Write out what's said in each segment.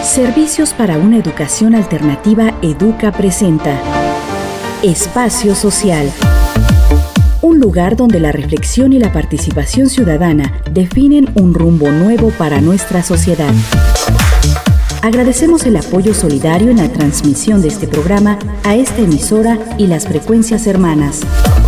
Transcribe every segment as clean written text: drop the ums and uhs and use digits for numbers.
Servicios para una educación alternativa Educa presenta Espacio Social. Un lugar donde la reflexión y la participación ciudadana definen un rumbo nuevo para nuestra sociedad. Agradecemos el apoyo solidario en la transmisión de este programa a esta emisora y las frecuencias hermanas.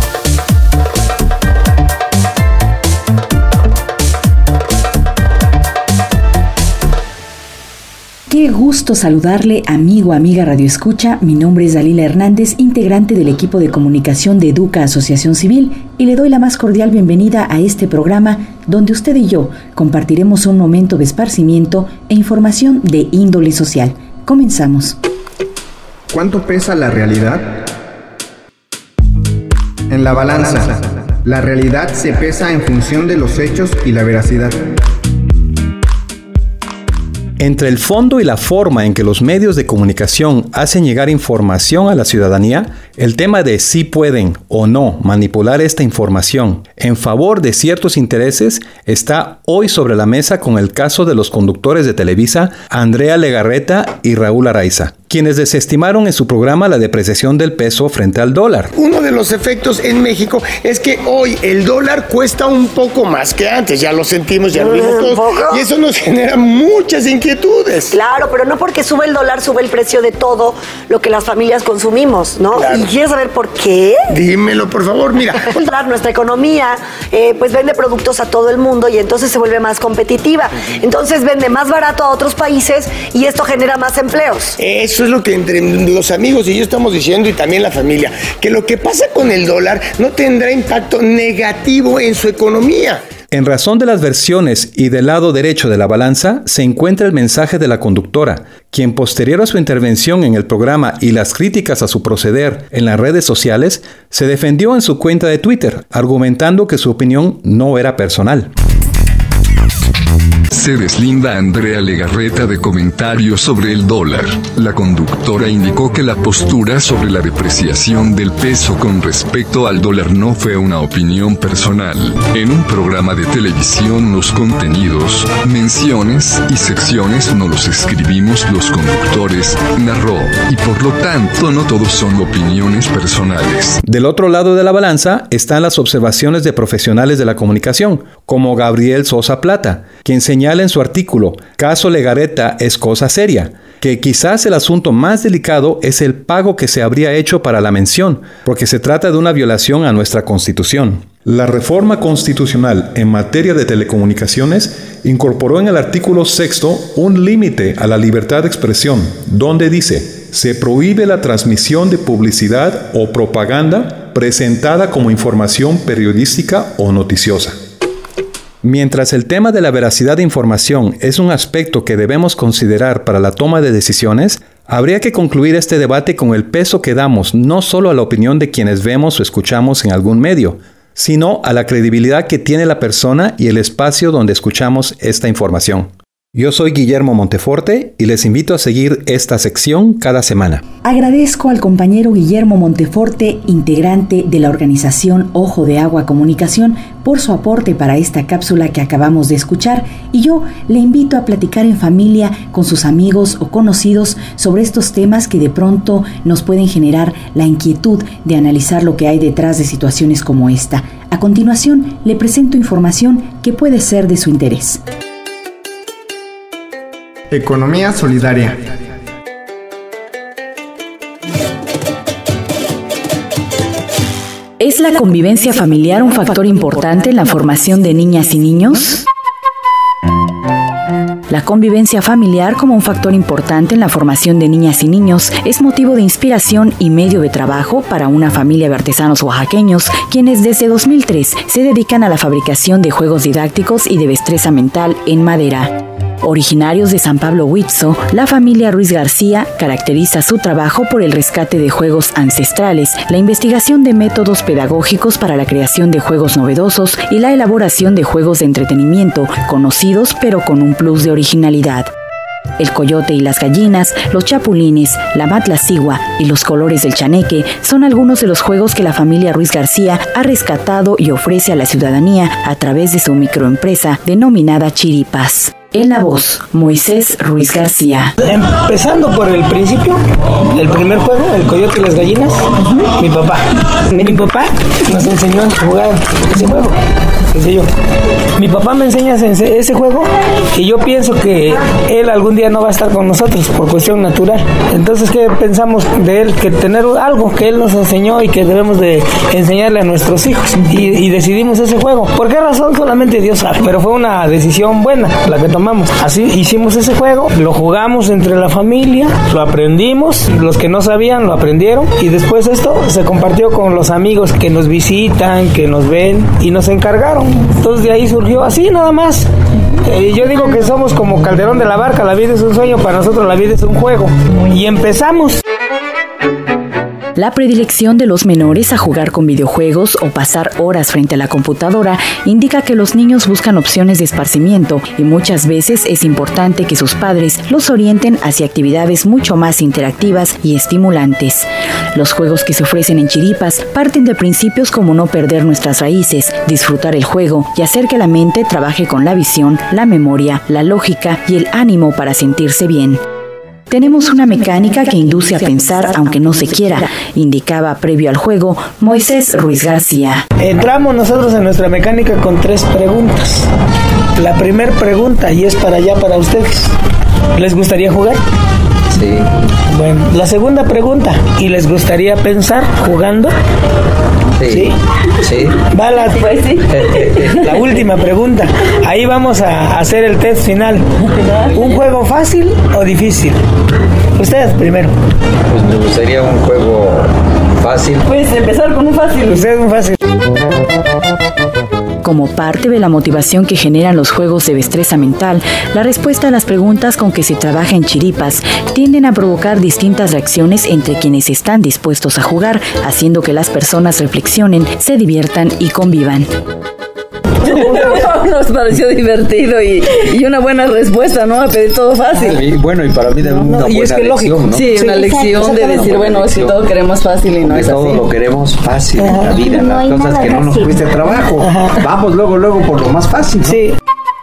Qué gusto saludarle, amigo, amiga Radio Escucha. Mi nombre es Dalila Hernández, integrante del equipo de comunicación de Educa Asociación Civil, y le doy la más cordial bienvenida a este programa donde usted y yo compartiremos un momento de esparcimiento e información de índole social. Comenzamos. ¿Cuánto pesa la realidad? En la balanza, la realidad se pesa en función de los hechos y la veracidad. Entre el fondo y la forma en que los medios de comunicación hacen llegar información a la ciudadanía, el tema de si pueden o no manipular esta información en favor de ciertos intereses está hoy sobre la mesa con el caso de los conductores de Televisa, Andrea Legarreta y Raúl Araiza, quienes desestimaron en su programa la depreciación del peso frente al dólar. Uno de los efectos en México es que hoy el dólar cuesta un poco más que antes, ya lo sentimos, ya lo vimos todos, y eso nos genera muchas inquietudes. Claro, pero no porque sube el dólar, sube el precio de todo lo que las familias consumimos, ¿no? Claro. ¿Y quieres saber por qué? Dímelo, por favor, mira. Nuestra economía, pues vende productos a todo el mundo y entonces se vuelve más competitiva. Entonces vende más barato a otros países y esto genera más empleos. Eso es lo que entre los amigos y yo estamos diciendo, y también la familia, que lo que pasa con el dólar no tendrá impacto negativo en su economía. En razón de las versiones y del lado derecho de la balanza se encuentra el mensaje de la conductora, quien posterior a su intervención en el programa y las críticas a su proceder en las redes sociales, se defendió en su cuenta de Twitter, argumentando que su opinión no era personal. Se deslinda Andrea Legarreta de comentarios sobre el dólar. La conductora indicó que la postura sobre la depreciación del peso con respecto al dólar no fue una opinión personal. En un programa de televisión, los contenidos, menciones y secciones no los escribimos los conductores, narró, y por lo tanto no todos son opiniones personales. Del otro lado de la balanza están las observaciones de profesionales de la comunicación, como Gabriel Sosa Plata, quien señala en su artículo, Caso Legarreta es cosa seria, que quizás el asunto más delicado es el pago que se habría hecho para la mención, porque se trata de una violación a nuestra Constitución. La reforma constitucional en materia de telecomunicaciones incorporó en el artículo 6 un límite a la libertad de expresión, donde dice, se prohíbe la transmisión de publicidad o propaganda presentada como información periodística o noticiosa. Mientras el tema de la veracidad de información es un aspecto que debemos considerar para la toma de decisiones, habría que concluir este debate con el peso que damos no solo a la opinión de quienes vemos o escuchamos en algún medio, sino a la credibilidad que tiene la persona y el espacio donde escuchamos esta información. Yo soy Guillermo Monteforte y les invito a seguir esta sección cada semana. Agradezco al compañero Guillermo Monteforte, integrante de la organización Ojo de Agua Comunicación, por su aporte para esta cápsula que acabamos de escuchar, y yo le invito a platicar en familia con sus amigos o conocidos sobre estos temas que de pronto nos pueden generar la inquietud de analizar lo que hay detrás de situaciones como esta. A continuación, le presento información que puede ser de su interés. Economía solidaria. ¿Es la convivencia familiar un factor importante en la formación de niñas y niños? La convivencia familiar como un factor importante en la formación de niñas y niños es motivo de inspiración y medio de trabajo para una familia de artesanos oaxaqueños, quienes desde 2003 se dedican a la fabricación de juegos didácticos y de destreza mental en madera. Originarios de San Pablo Huitzzo, la familia Ruiz García caracteriza su trabajo por el rescate de juegos ancestrales, la investigación de métodos pedagógicos para la creación de juegos novedosos y la elaboración de juegos de entretenimiento conocidos pero con un plus de originalidad. El coyote y las gallinas, los chapulines, la matlacigua y los colores del chaneque son algunos de los juegos que la familia Ruiz García ha rescatado y ofrece a la ciudadanía a través de su microempresa denominada Chiripas. En la voz, Moisés Ruiz García. Empezando por el principio, el primer juego, el coyote y las gallinas, mi papá nos enseñó a jugar ese juego. Mi papá me enseña ese juego y yo pienso que él algún día no va a estar con nosotros por cuestión natural. Entonces, ¿qué pensamos de él? Que tener algo que él nos enseñó y que debemos de enseñarle a nuestros hijos. Y decidimos ese juego. ¿Por qué razón? Solamente Dios sabe. Pero fue una decisión buena la que tomamos. Así hicimos ese juego, lo jugamos entre la familia, lo aprendimos, los que no sabían lo aprendieron y después esto se compartió con los amigos que nos visitan, que nos ven y nos encargaron. Entonces de ahí surgió así nada más. Yo digo que somos como Calderón de la Barca, la vida es un sueño, para nosotros la vida es un juego. Y empezamos. La predilección de los menores a jugar con videojuegos o pasar horas frente a la computadora indica que los niños buscan opciones de esparcimiento y muchas veces es importante que sus padres los orienten hacia actividades mucho más interactivas y estimulantes. Los juegos que se ofrecen en Chiripas parten de principios como no perder nuestras raíces, disfrutar el juego y hacer que la mente trabaje con la visión, la memoria, la lógica y el ánimo para sentirse bien. Tenemos una mecánica que induce a pensar aunque no se quiera, indicaba previo al juego Moisés Ruiz García. Entramos nosotros en nuestra mecánica con 3 preguntas. La primera pregunta, y es para allá para ustedes, ¿les gustaría jugar? Sí. Bueno, la segunda pregunta, ¿y les gustaría pensar jugando? Sí. Sí. Va la última pregunta. Ahí vamos a hacer el test final. ¿Un juego fácil o difícil? Ustedes primero. Pues me gustaría un juego fácil. Pues empezar con un fácil. Ustedes un fácil. Como parte de la motivación que generan los juegos de destreza mental, la respuesta a las preguntas con que se trabaja en Chiripas tienden a provocar distintas reacciones entre quienes están dispuestos a jugar, haciendo que las personas reflexionen, se diviertan y convivan. Nos pareció divertido y una buena respuesta, ¿no? A pedir todo fácil. Y bueno, y para mí también una buena lección, ¿no? Sí, una lección de decir, bueno, si todo queremos fácil y no es así. Todo lo queremos fácil en la vida, las cosas que no nos cueste trabajo. Vamos luego por lo más fácil, ¿no? Sí.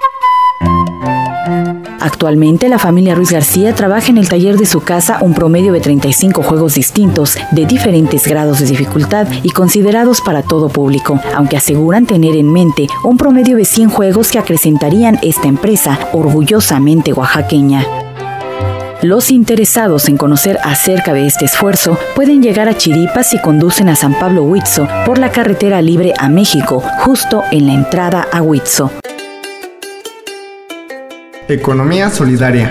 Actualmente, la familia Ruiz García trabaja en el taller de su casa un promedio de 35 juegos distintos, de diferentes grados de dificultad y considerados para todo público, aunque aseguran tener en mente un promedio de 100 juegos que acrecentarían esta empresa orgullosamente oaxaqueña. Los interesados en conocer acerca de este esfuerzo pueden llegar a Chiripas si conducen a San Pablo Huitzo por la carretera libre a México, justo en la entrada a Huitzo. Economía solidaria.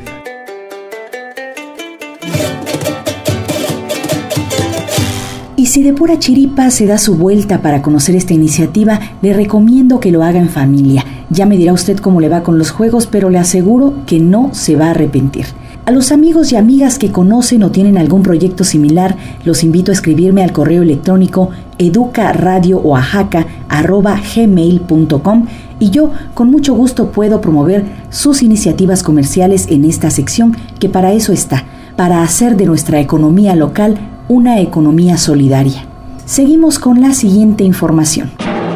Y si de pura chiripa se da su vuelta para conocer esta iniciativa, le recomiendo que lo haga en familia. Ya me dirá usted cómo le va con los juegos, pero le aseguro que no se va a arrepentir. A los amigos y amigas que conocen o tienen algún proyecto similar, los invito a escribirme al correo electrónico educaradioaxaca@gmail.com y yo con mucho gusto puedo promover sus iniciativas comerciales en esta sección, que para eso está, para hacer de nuestra economía local una economía solidaria. Seguimos con la siguiente información.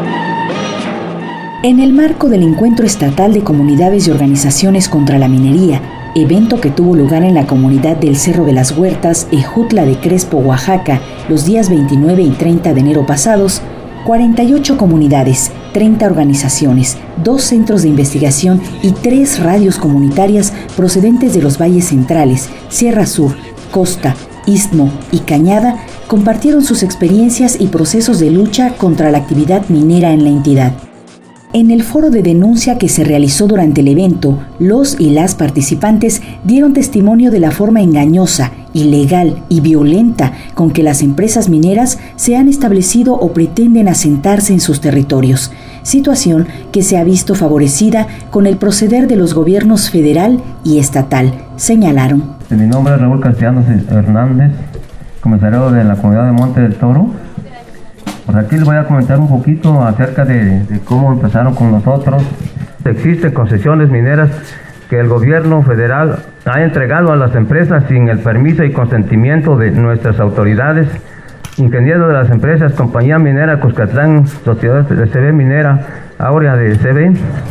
En el marco del Encuentro Estatal de Comunidades y Organizaciones contra la Minería, evento que tuvo lugar en la comunidad del Cerro de las Huertas, Ejutla de Crespo, Oaxaca, los días 29 y 30 de enero pasados, 48 comunidades, 30 organizaciones, 2 centros de investigación y 3 radios comunitarias procedentes de los valles centrales, Sierra Sur, Costa, Istmo y Cañada compartieron sus experiencias y procesos de lucha contra la actividad minera en la entidad. En el foro de denuncia que se realizó durante el evento, los y las participantes dieron testimonio de la forma engañosa, ilegal y violenta con que las empresas mineras se han establecido o pretenden asentarse en sus territorios, situación que se ha visto favorecida con el proceder de los gobiernos federal y estatal, señalaron. Mi nombre es Raúl Castellanos Hernández, comisario de la comunidad de Monte del Toro. Pues aquí les voy a comentar un poquito acerca de cómo empezaron con nosotros. Existen concesiones mineras que el gobierno federal ha entregado a las empresas sin el permiso y consentimiento de nuestras autoridades. Ingenieros de las empresas, Compañía Minera Cuscatlán, Sociedad de CB Minera Áurea de CB,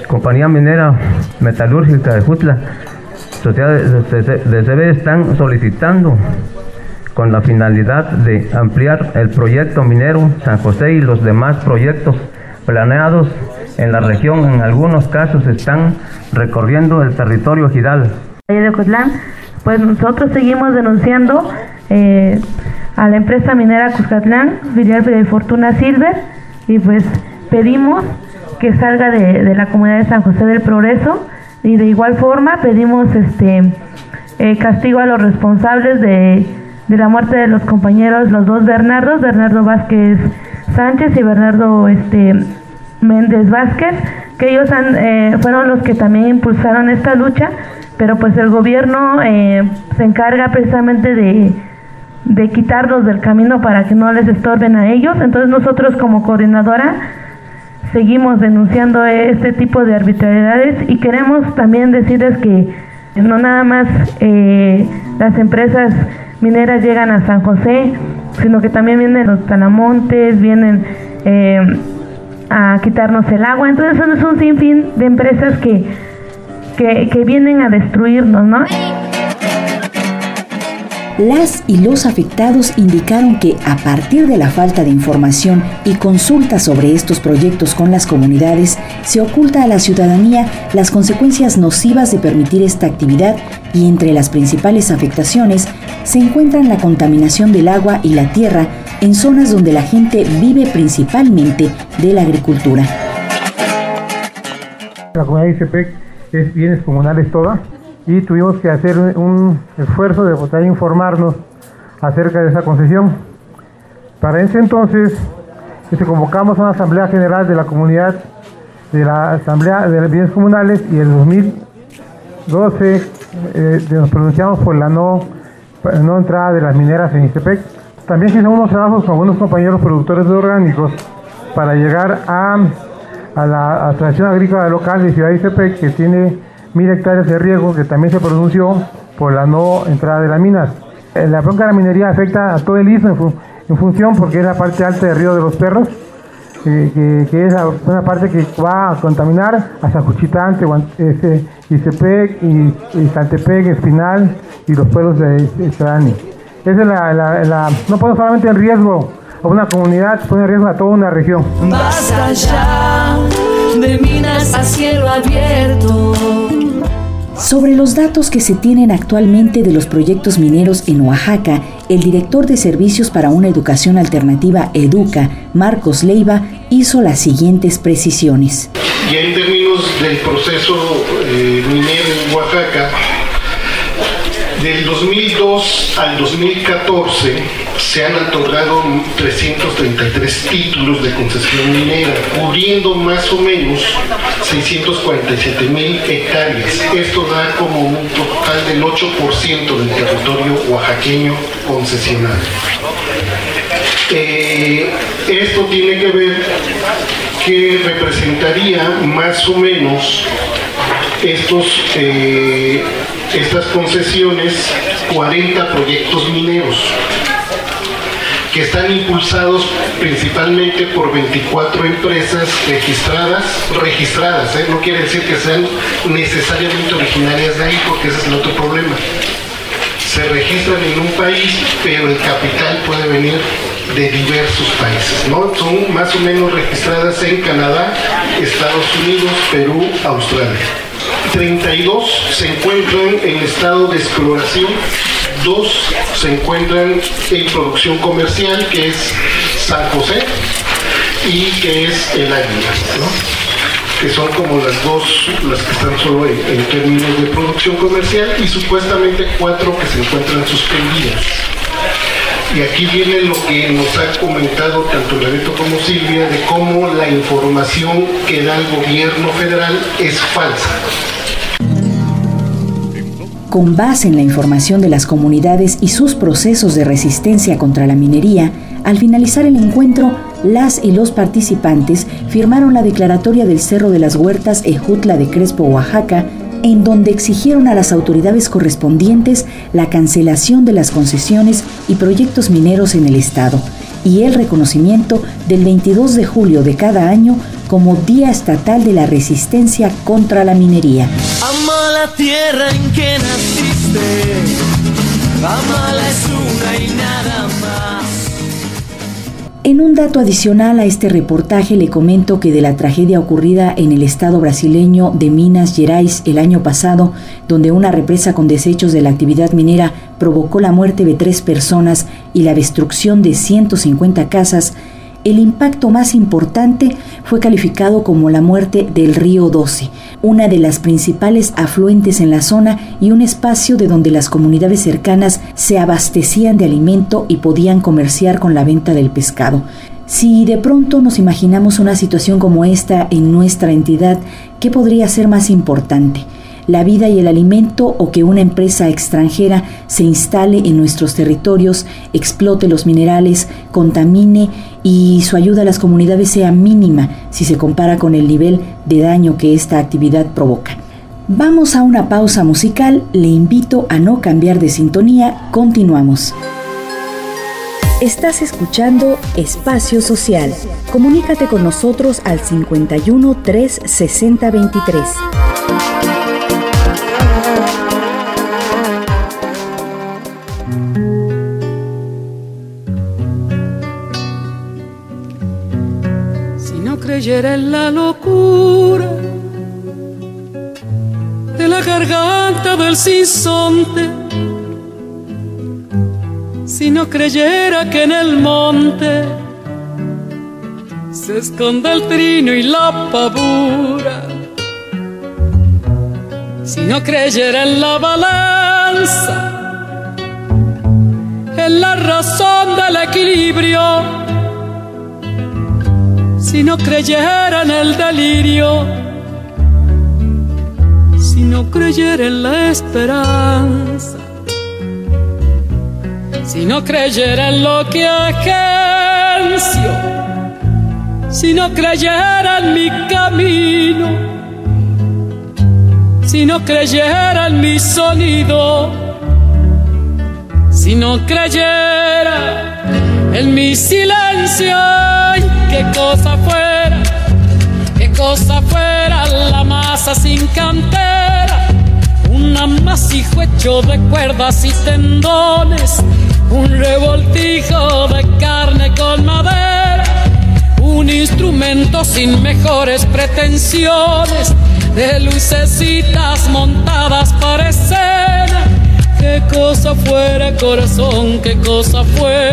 Compañía Minera Metalúrgica de Jutla, sociedades de CB, están solicitando con la finalidad de ampliar el proyecto minero San José y los demás proyectos planeados en la región. En algunos casos están recorriendo el territorio ejidal. De Ocotlán, pues nosotros seguimos denunciando a la empresa minera Cuscatlán, filial de Fortuna Silver, y pues pedimos que salga de la comunidad de San José del Progreso, y de igual forma pedimos castigo a los responsables de la muerte de los compañeros, los dos Bernardo Vázquez Sánchez y Bernardo Méndez Vázquez, que ellos fueron los que también impulsaron esta lucha, pero pues el gobierno se encarga precisamente de quitarlos del camino para que no les estorben a ellos. Entonces nosotros como coordinadora seguimos denunciando este tipo de arbitrariedades, y queremos también decirles que no nada más las empresas mineras llegan a San José, sino que también vienen los talamontes, vienen a quitarnos el agua. Entonces son un sinfín de empresas que vienen a destruirnos, ¿no? Las y los afectados indicaron que a partir de la falta de información y consulta sobre estos proyectos con las comunidades, se oculta a la ciudadanía las consecuencias nocivas de permitir esta actividad, y entre las principales afectaciones se encuentran la contaminación del agua y la tierra en zonas donde la gente vive principalmente de la agricultura. La comunidad de Ixtepec es bienes comunales toda, y tuvimos que hacer un esfuerzo de poder informarnos acerca de esa concesión. Para ese entonces convocamos una asamblea general de la comunidad de la asamblea de bienes comunales, y en el 2012 nos pronunciamos por la no entrada de las mineras en Ixtepec. También hicimos unos trabajos con algunos compañeros productores de orgánicos para llegar a la Asociación Agrícola Local de Ciudad de Ixtepec, que tiene 1000 hectáreas de riego, que también se pronunció por la no entrada de las minas. La bronca de la minería afecta a todo el istmo en función, porque es la parte alta del Río de los Perros, que es una parte que va a contaminar hasta Juchitán, Ixtepec y Saltepec, Espinal y los pueblos de Estelani. Esa es no pone solamente en riesgo a una comunidad, pone en riesgo a toda una región. Basta ya de minas a cielo abierto. Sobre los datos que se tienen actualmente de los proyectos mineros en Oaxaca, el director de Servicios para una Educación Alternativa EDUCA, Marcos Leiva, hizo las siguientes precisiones. Ya en términos del proceso minero en Oaxaca, del 2002 al 2014 se han otorgado 333 títulos de concesión minera, cubriendo más o menos 647,000 hectáreas. Esto da como un total del 8% del territorio oaxaqueño concesionado. Esto tiene que ver que representaría más o menos estas concesiones 40 proyectos mineros que están impulsados principalmente por 24 empresas registradas, no quiere decir que sean necesariamente originarias de ahí, porque ese es el otro problema. Se registran en un país, pero el capital puede venir de diversos países, ¿no? Son más o menos registradas en Canadá, Estados Unidos, Perú, Australia. 32 se encuentran en estado de exploración, 2 se encuentran en producción comercial, que es San José y que es el Águila, ¿no? Que son como las que están solo en términos de producción comercial, y supuestamente 4 que se encuentran suspendidas. Y aquí viene lo que nos ha comentado tanto Loreto como Silvia, de cómo la información que da el gobierno federal es falsa. Con base en la información de las comunidades y sus procesos de resistencia contra la minería, al finalizar el encuentro, las y los participantes firmaron la declaratoria del Cerro de las Huertas Ejutla de Crespo, Oaxaca, en donde exigieron a las autoridades correspondientes la cancelación de las concesiones y proyectos mineros en el estado, y el reconocimiento del 22 de julio de cada año como Día Estatal de la Resistencia contra la Minería. Ama la tierra en que naciste, amala es una y nada más. En un dato adicional a este reportaje le comento que de la tragedia ocurrida en el estado brasileño de Minas Gerais el año pasado, donde una represa con desechos de la actividad minera provocó la muerte de 3 personas y la destrucción de 150 casas, el impacto más importante fue calificado como la muerte del río Doce, una de las principales afluentes en la zona y un espacio de donde las comunidades cercanas se abastecían de alimento y podían comerciar con la venta del pescado. Si de pronto nos imaginamos una situación como esta en nuestra entidad, ¿qué podría ser más importante? ¿La vida y el alimento o que una empresa extranjera se instale en nuestros territorios, explote los minerales, contamine y su ayuda a las comunidades sea mínima si se compara con el nivel de daño que esta actividad provoca? Vamos a una pausa musical, le invito a no cambiar de sintonía, continuamos. Estás escuchando Espacio Social. Comunícate con nosotros al 51 3 60 23. Si no creyera en la locura de la garganta del sinsonte, si no creyera que en el monte se esconde el trino y la pavura, si no creyera en la balanza, en la razón del equilibrio, si no creyera en el delirio, si no creyera en la esperanza, si no creyera en lo que agencio, si no creyera en mi camino, si no creyera en mi sonido, si no creyera en mi silencio, ay, qué cosa fuera la masa sin cantera, un amasijo hecho de cuerdas y tendones, un revoltijo de carne con madera, un instrumento sin mejores pretensiones, de lucecitas montadas para escena. Qué cosa fuera, corazón, qué cosa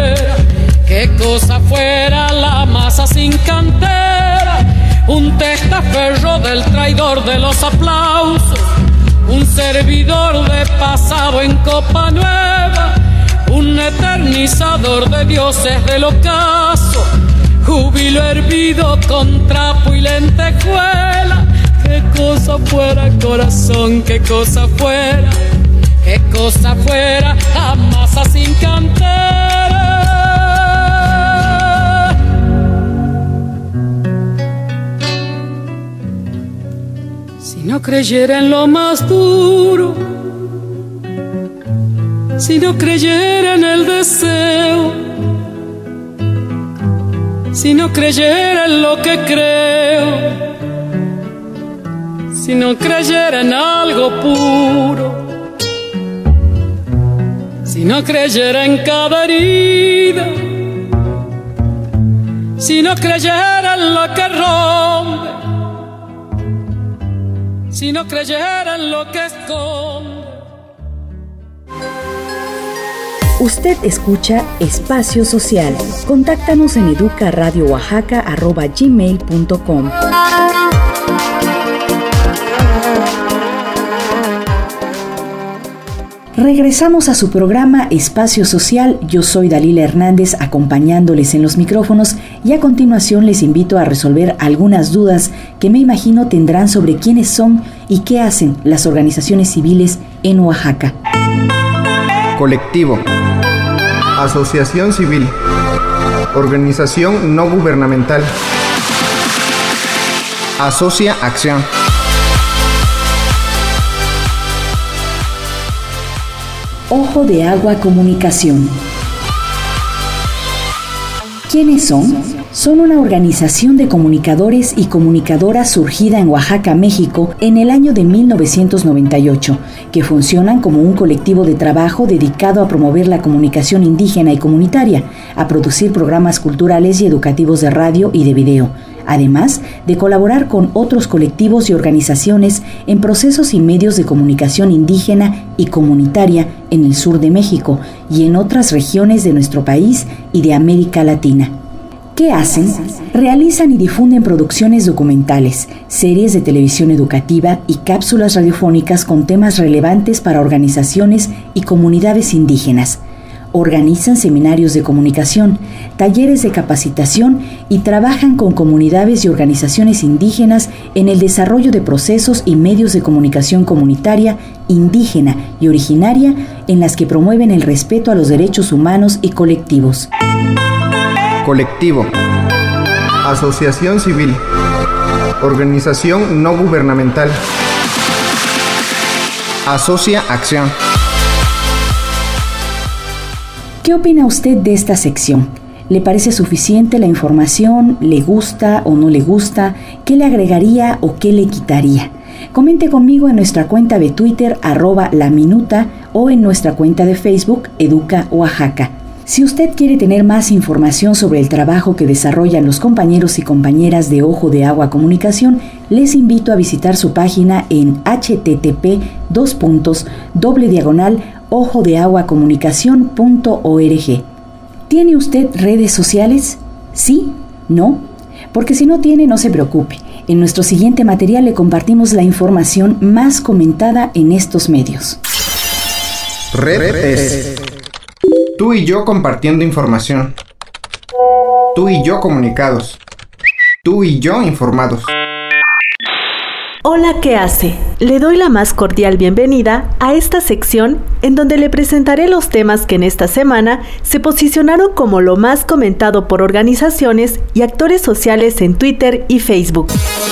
fuera la masa sin cantera, un testaferro del traidor de los aplausos, un servidor de pasado en copa nueva, un eternizador de dioses del ocaso, júbilo hervido con trapo y lentejuela. Qué cosa fuera, corazón, qué cosa fuera la masa sin cantera. Si no creyera en lo más duro, si no creyera en el deseo, si no creyera en lo que creo, si no creyera en algo puro, si no creyera en cada herida, si no creyera en lo que rompe, si no creyera en lo que esconde. Usted escucha Espacio Social. Contáctanos en educaradiooaxaca@gmail.com. Regresamos a su programa Espacio Social. Yo soy Dalila Hernández, acompañándoles en los micrófonos, y a continuación les invito a resolver algunas dudas que me imagino tendrán sobre quiénes son y qué hacen las organizaciones civiles en Oaxaca. Colectivo, asociación civil, organización no gubernamental, asocia acción. Ojo de Agua Comunicación. ¿Quiénes son? Son una organización de comunicadores y comunicadoras surgida en Oaxaca, México, en el año de 1998, que funcionan como un colectivo de trabajo dedicado a promover la comunicación indígena y comunitaria, a producir programas culturales y educativos de radio y de video, además de colaborar con otros colectivos y organizaciones en procesos y medios de comunicación indígena y comunitaria en el sur de México y en otras regiones de nuestro país y de América Latina. ¿Qué hacen? Realizan y difunden producciones documentales, series de televisión educativa y cápsulas radiofónicas con temas relevantes para organizaciones y comunidades indígenas. Organizan seminarios de comunicación, talleres de capacitación y trabajan con comunidades y organizaciones indígenas en el desarrollo de procesos y medios de comunicación comunitaria, indígena y originaria en las que promueven el respeto a los derechos humanos y colectivos. Colectivo, asociación civil, organización no gubernamental, asocia acción. ¿Qué opina usted de esta sección? ¿Le parece suficiente la información? ¿Le gusta o no le gusta? ¿Qué le agregaría o qué le quitaría? Comente conmigo en nuestra cuenta de Twitter @laminuta o en nuestra cuenta de Facebook Educa Oaxaca. Si usted quiere tener más información sobre el trabajo que desarrollan los compañeros y compañeras de Ojo de Agua Comunicación, les invito a visitar su página en http://ojodeaguacomunicacion.org. ¿Tiene usted redes sociales? ¿Sí? ¿No? Porque si no tiene, no se preocupe. En nuestro siguiente material le compartimos la información más comentada en estos medios. Red es tú y yo compartiendo información. Tú y yo comunicados. Tú y yo informados. Hola, ¿qué hace? Le doy la más cordial bienvenida a esta sección en donde le presentaré los temas que en esta semana se posicionaron como lo más comentado por organizaciones y actores sociales en Twitter y Facebook.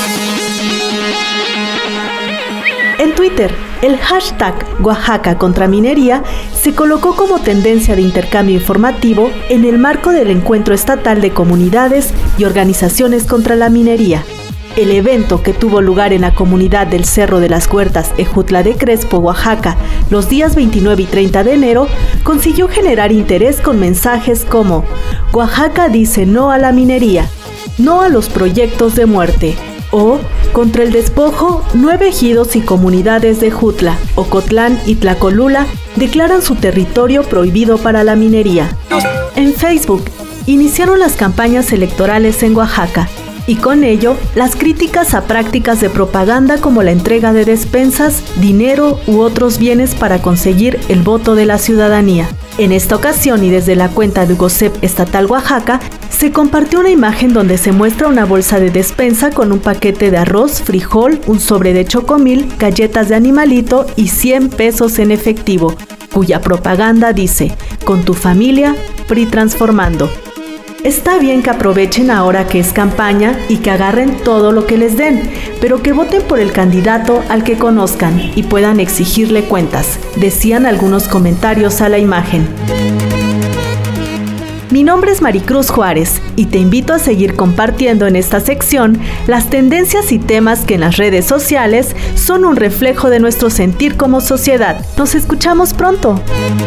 En Twitter, el hashtag Oaxaca contra minería se colocó como tendencia de intercambio informativo en el marco del Encuentro Estatal de Comunidades y Organizaciones contra la Minería. El evento, que tuvo lugar en la comunidad del Cerro de las Huertas, Ejutla de Crespo, Oaxaca, los días 29 y 30 de enero, consiguió generar interés con mensajes como: Oaxaca dice no a la minería, no a los proyectos de muerte, o contra el despojo, 9 ejidos y comunidades de Ejutla, Ocotlán y Tlacolula declaran su territorio prohibido para la minería. En Facebook, iniciaron las campañas electorales en Oaxaca, y con ello las críticas a prácticas de propaganda como la entrega de despensas, dinero u otros bienes para conseguir el voto de la ciudadanía. En esta ocasión, y desde la cuenta de UGOCEP Estatal Oaxaca, se compartió una imagen donde se muestra una bolsa de despensa con un paquete de arroz, frijol, un sobre de chocomil, galletas de animalito y 100 pesos en efectivo, cuya propaganda dice: con tu familia, PRI transformando. Está bien que aprovechen ahora que es campaña y que agarren todo lo que les den, pero que voten por el candidato al que conozcan y puedan exigirle cuentas, decían algunos comentarios a la imagen. Mi nombre es Maricruz Juárez y te invito a seguir compartiendo en esta sección las tendencias y temas que en las redes sociales son un reflejo de nuestro sentir como sociedad. Nos escuchamos pronto.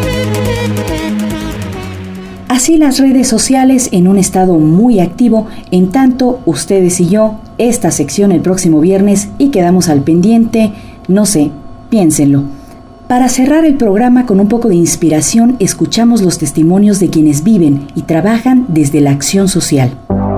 Así las redes sociales en un estado muy activo, en tanto ustedes y yo, esta sección el próximo viernes y quedamos al pendiente, no sé, piénsenlo. Para cerrar el programa con un poco de inspiración, escuchamos los testimonios de quienes viven y trabajan desde la acción social.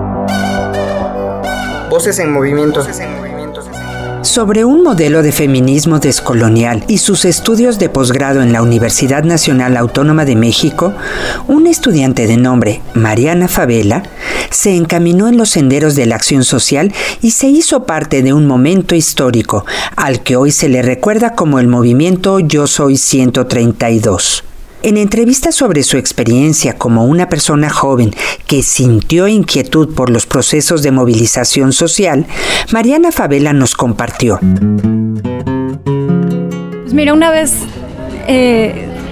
Voces en movimiento. Sobre un modelo de feminismo descolonial y sus estudios de posgrado en la Universidad Nacional Autónoma de México, un estudiante de nombre Mariana Favela se encaminó en los senderos de la acción social y se hizo parte de un momento histórico al que hoy se le recuerda como el movimiento Yo Soy 132. En entrevistas sobre su experiencia como una persona joven que sintió inquietud por los procesos de movilización social, Mariana Favela nos compartió. Pues mira, una vez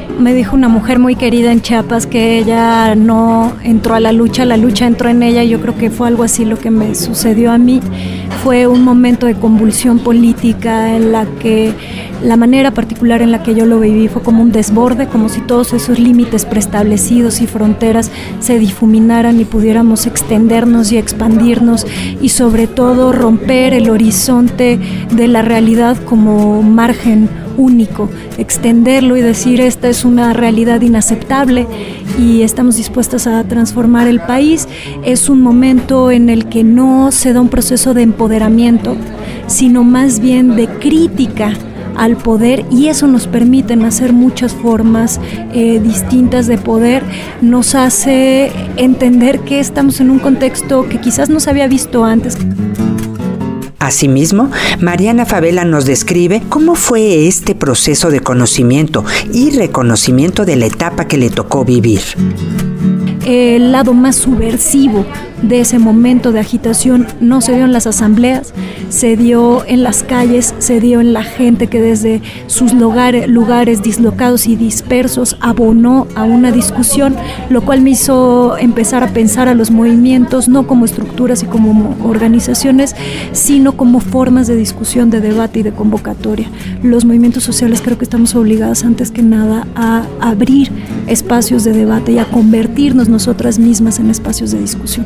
Me dijo una mujer muy querida en Chiapas que ella no entró a la lucha entró en ella. Yo creo que fue algo así lo que me sucedió a mí. Fue un momento de convulsión política en la que la manera particular en la que yo lo viví fue como un desborde, como si todos esos límites preestablecidos y fronteras se difuminaran y pudiéramos extendernos y expandirnos y sobre todo romper el horizonte de la realidad como margen único, extenderlo y decir esta es una realidad inaceptable y estamos dispuestas a transformar el país. Es un momento en el que no se da un proceso de empoderamiento, sino más bien de crítica al poder, y eso nos permite hacer muchas formas distintas de poder, nos hace entender que estamos en un contexto que quizás no se había visto antes. Asimismo, Mariana Favela nos describe cómo fue este proceso de conocimiento y reconocimiento de la etapa que le tocó vivir. El lado más subversivo de ese momento de agitación no se dio en las asambleas, se dio en las calles, se dio en la gente que desde sus lugares dislocados y dispersos abonó a una discusión, lo cual me hizo empezar a pensar a los movimientos no como estructuras y como organizaciones, sino como formas de discusión, de debate y de convocatoria. Los movimientos sociales creo que estamos obligados antes que nada a abrir espacios de debate y a convertirnos nosotras mismas en espacios de discusión.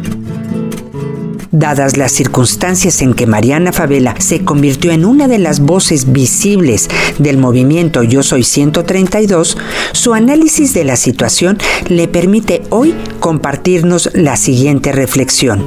Dadas las circunstancias en que Mariana Favela se convirtió en una de las voces visibles del movimiento Yo Soy 132, su análisis de la situación le permite hoy compartirnos la siguiente reflexión.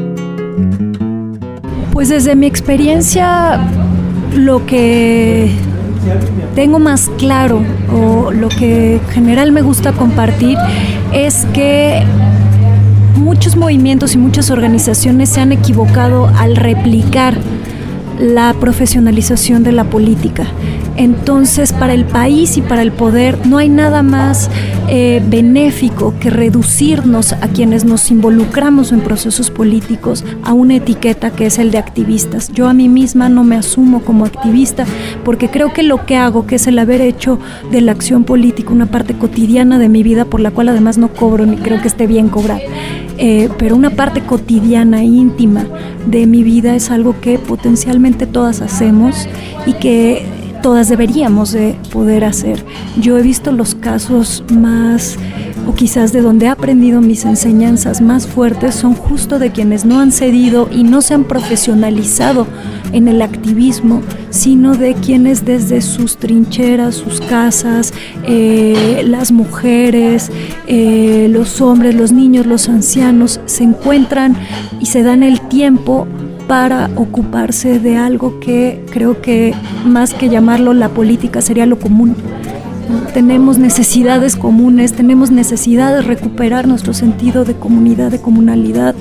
Pues desde mi experiencia, lo que tengo más claro o lo que en general me gusta compartir es que muchos movimientos y muchas organizaciones se han equivocado al replicar la profesionalización de la política. Entonces, para el país y para el poder no hay nada más benéfico que reducirnos a quienes nos involucramos en procesos políticos a una etiqueta que es el de activistas. Yo a mí misma no me asumo como activista porque creo que lo que hago, que es el haber hecho de la acción política una parte cotidiana de mi vida, por la cual además no cobro ni creo que esté bien cobrar, pero una parte cotidiana, íntima de mi vida es algo que potencialmente todas hacemos y que todas deberíamos de poder hacer. Yo he visto los casos más, o quizás de donde he aprendido mis enseñanzas más fuertes, son justo de quienes no han cedido y no se han profesionalizado en el activismo, sino de quienes desde sus trincheras, sus casas, las mujeres, los hombres, los niños, los ancianos, se encuentran y se dan el tiempo para ocuparse de algo que creo que más que llamarlo la política sería lo común. Tenemos necesidades comunes, tenemos necesidad de recuperar nuestro sentido de comunidad, de comunalidad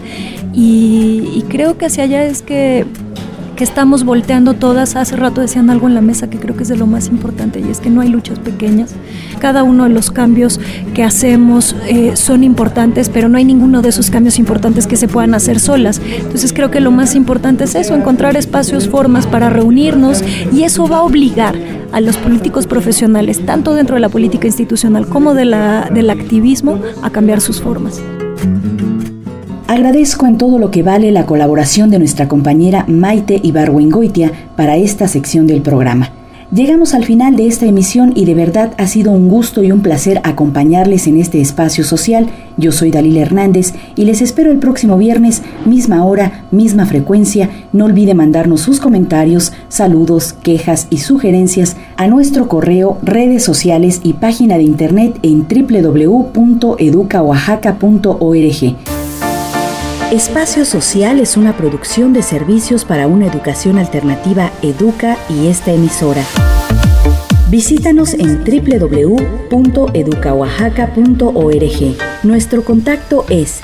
y creo que hacia allá es que estamos volteando todas. Hace rato decían algo en la mesa que creo que es de lo más importante y es que no hay luchas pequeñas. Cada uno de los cambios que hacemos son importantes, pero no hay ninguno de esos cambios importantes que se puedan hacer solas. Entonces creo que lo más importante es eso, encontrar espacios, formas para reunirnos, y eso va a obligar a los políticos profesionales, tanto dentro de la política institucional como del activismo, a cambiar sus formas. Agradezco en todo lo que vale la colaboración de nuestra compañera Maite Ibargüengoitia para esta sección del programa. Llegamos al final de esta emisión y de verdad ha sido un gusto y un placer acompañarles en este espacio social. Yo soy Dalila Hernández y les espero el próximo viernes, misma hora, misma frecuencia. No olvide mandarnos sus comentarios, saludos, quejas y sugerencias a nuestro correo, redes sociales y página de internet en www.educaoaxaca.org. Espacio Social es una producción de servicios para una educación alternativa Educa y esta emisora. Visítanos en www.educaoaxaca.org. Nuestro contacto es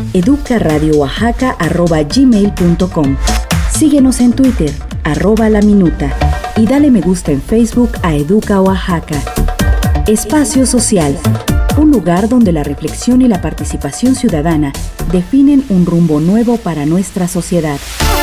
educaradioaxaca@gmail.com. Síguenos en Twitter, @laminuta, y dale me gusta en Facebook a Educa Oaxaca. Espacio Social, un lugar donde la reflexión y la participación ciudadana definen un rumbo nuevo para nuestra sociedad.